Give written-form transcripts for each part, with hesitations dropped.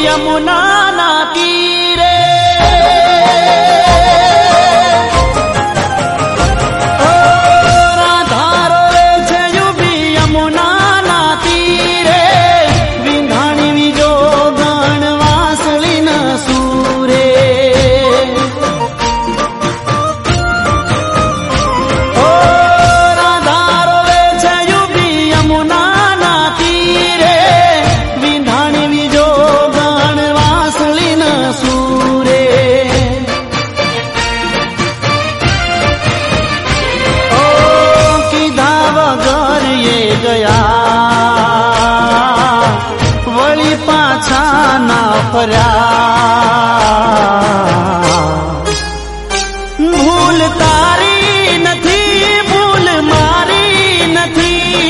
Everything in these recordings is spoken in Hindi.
यमुना ना तीरे वली पाछा ना फर्या भूल तारी नथी भूल मारी नथी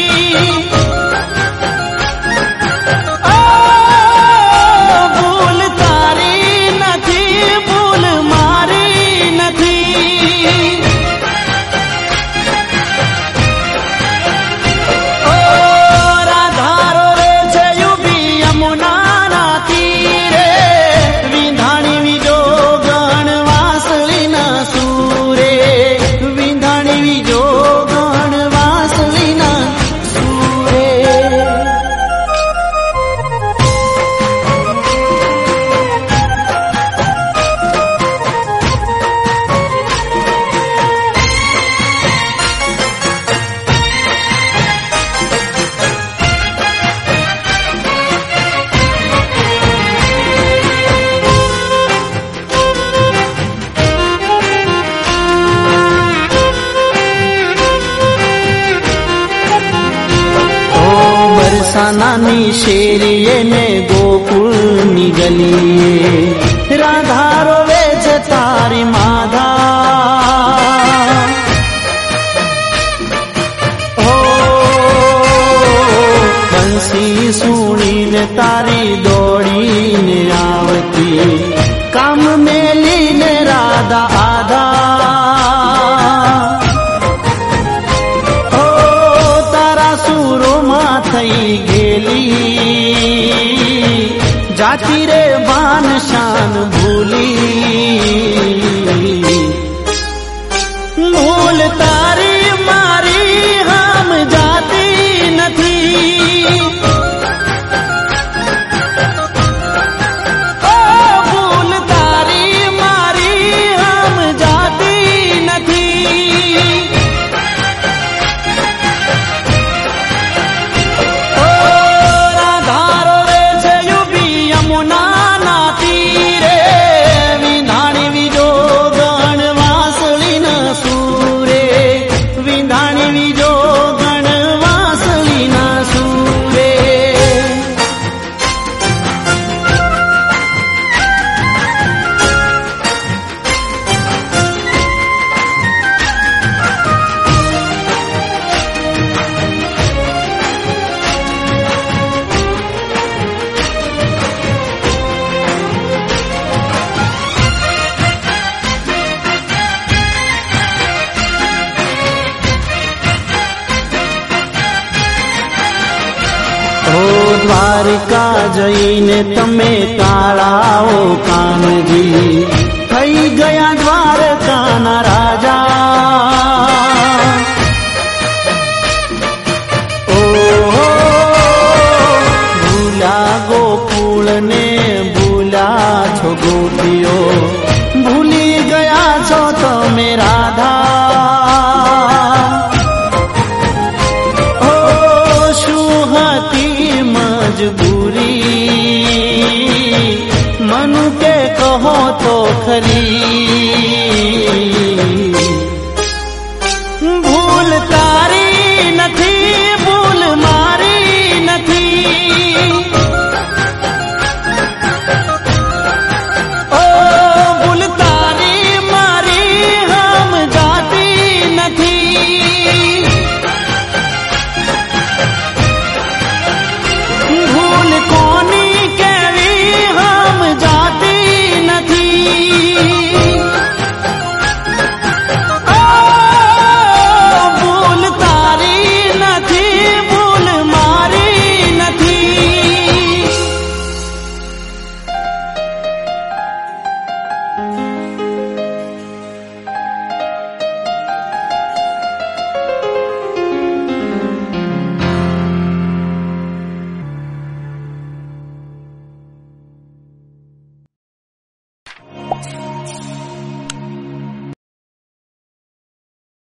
भूल तारी नथी भूल मारी नथी नानी शेरिये ने गोकुल निगलिए राधा रोवे छे तारी माधा ओ बंसी सुनी ने तारी दौड़ी ने आवती काम मेली ने राधा आधा थई गेली जाती रे बान शान भूली भूल तारी मारी हम जाती नथी भूल तारी मारी हम जाती नथी द्वारिका जईने तमे ताळाओ कामजी थई गया द्वारका ना राजा ओ भूला गोकुल ने भूला छो गोपियो भूली गया छो तमे राधा मजबूरी मनु के कहो तो खरी